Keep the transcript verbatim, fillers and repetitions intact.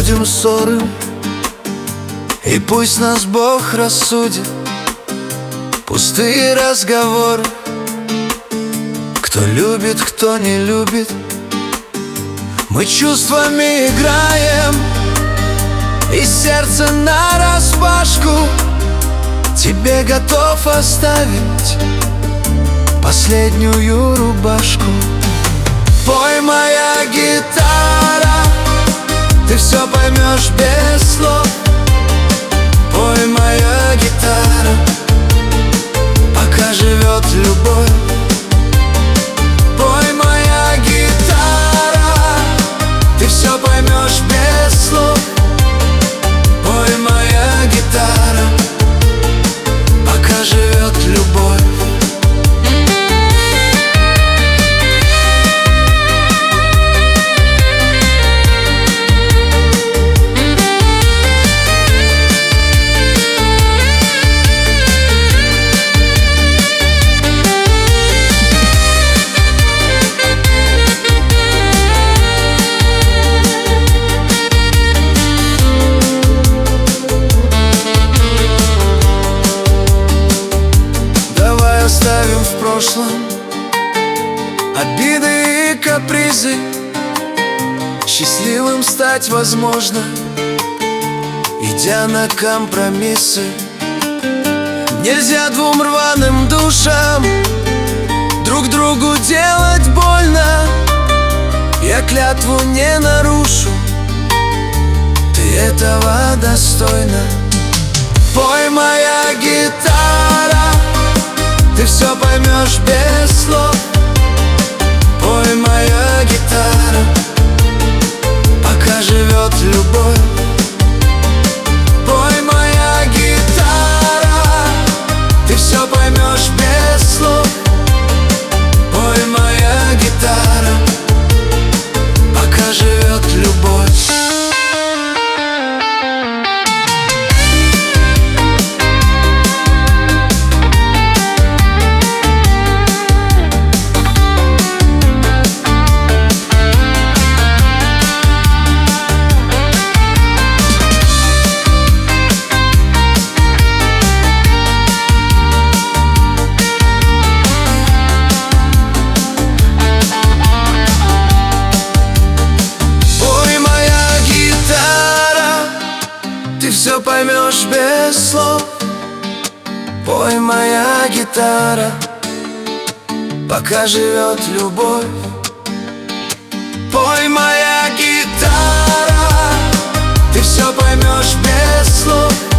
забудем ссоры, и пусть нас Бог рассудит. Пустые разговоры, кто любит, кто не любит. Мы чувствами играем, и сердце нараспашку. Тебе готов оставить последнюю рубашку. Пой, моя гитара, ты все поймешь без слов. Пой, моя гитара, пока живет любовь. Пой, моя гитара, ты все поймешь без слов. Пой, моя гитара, пока живет любовь. Оставим в прошлом обиды и капризы. Счастливым стать возможно, идя на компромиссы. Нельзя двум рваным душам друг другу делать больно. Я клятву не нарушу, ты этого достойна. Пой, моя гитара, ты все поймешь без слов. Пой, моя гитара, пока живет любовь. Пой, моя гитара, ты все поймешь без слов. Пой, моя гитара, пока живет любовь. Все поймешь без слов. Пой, моя гитара, пока живет любовь. Пой, моя гитара, ты все поймешь без слов.